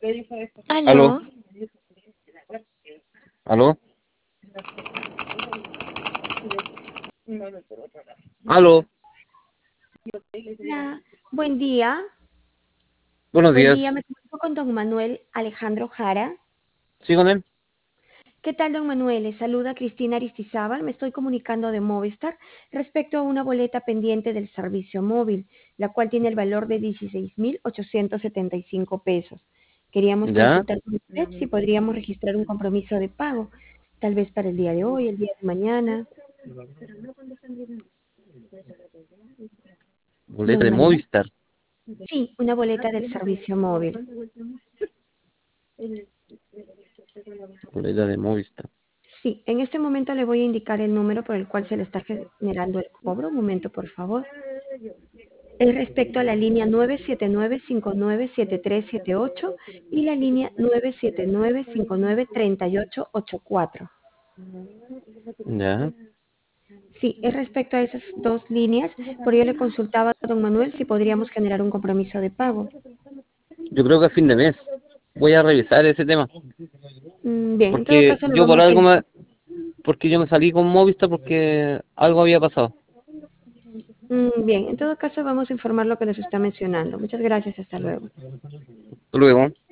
¿Aló? Aló, ¿Aló? ¿Aló? hola, buen día. Buenos Buen día, días. me comunico con don Manuel Alejandro Jara. ¿Sí con él? ¿Qué tal, don Manuel? Le saluda Cristina Aristizábal. Me estoy comunicando de Movistar respecto a una boleta pendiente del servicio móvil, la cual tiene el valor de 16.875 pesos. Queríamos ¿Ya? consultar con usted si podríamos registrar un compromiso de pago, tal vez para el día de hoy, el día de mañana. Boleta Don de Manuel. Movistar. Sí, una boleta del servicio móvil. Boleta de Movistar. Sí, en este momento le voy a indicar el número por el cual se le está generando el cobro. Un momento, por favor. Es respecto a la línea 979-597378 y la línea 979-593884. ¿Ya? Sí, es respecto a esas dos líneas. Por ello le consultaba a don Manuel si podríamos generar un compromiso de pago. Yo creo que a fin de mes. Voy a revisar ese tema. Bien, en todo Porque caso lo yo por vamos a algo indicar. me... Porque yo me salí con Movistar porque algo había pasado. Bien, en todo caso vamos a informar lo que nos está mencionando. Muchas gracias, hasta luego. Hasta luego.